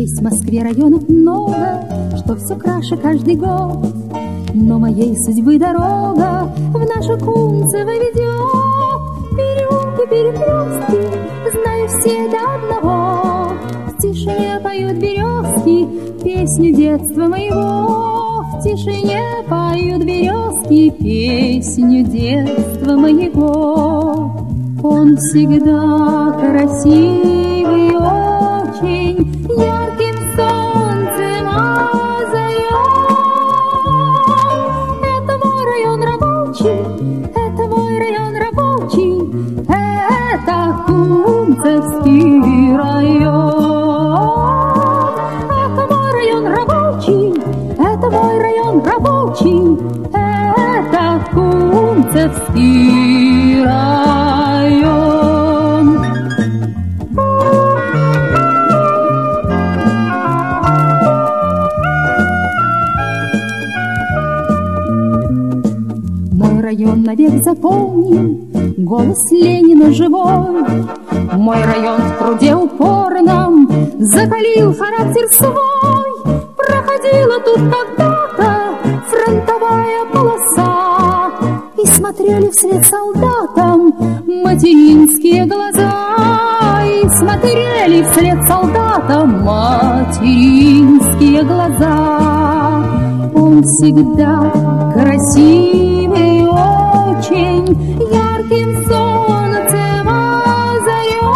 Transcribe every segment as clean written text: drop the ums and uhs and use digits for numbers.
Есть в Москве районов много, что все краше каждый год. Но моей судьбы дорога в нашу Кунцево ведет. Переулки, перекрестки, знаю все до одного. В тишине поют березки песню детства моего. В тишине поют березки песню детства моего. Он всегда красивый очень, ярким солнцем озарен. Это мой район рабочий, это мой район рабочий, это Кунцевский район. Это мой район рабочий, это мой район рабочий, это Кунцевский район. Мой район навек запомним, голос Ленина живой. Мой район в труде упорном закалил характер свой. Проходила тут когда-то фронтовая полоса, и смотрели вслед солдатам материнские глаза. И смотрели вслед солдатам материнские глаза. Он всегда красивый очень, ярким солнцем озарен.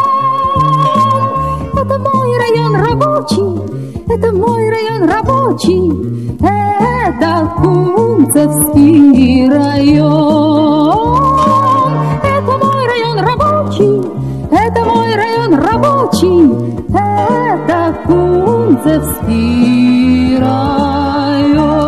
Это мой район рабочий, это мой район рабочий, это Кунцевский район. Это мой район рабочий, это мой район рабочий, это Кунцевский район.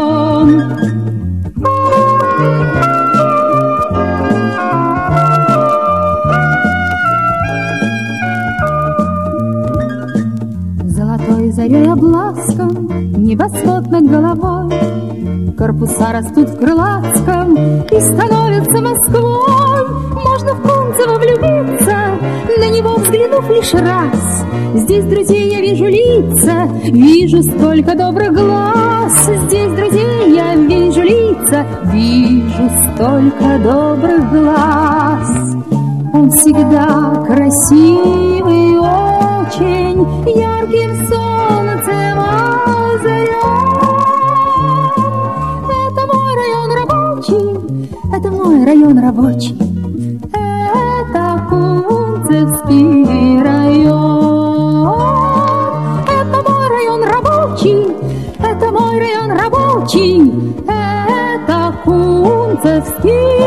Золотой зарей обласком небосвод над головой. Корпуса растут в Крылатском и становятся Москвой. Можно в Кунцево влюбиться, на него взглянув лишь раз. Здесь друзей я вижу лица, вижу столько добрых глаз. Здесь друзей я вижу лица, вижу столько добрых глаз. Он всегда красивый очень, ярким солнцем озарен. Это мой район рабочий, это мой район рабочий, это Кунцевский район. Это мой район рабочий, это мой район рабочий, это Кунцевский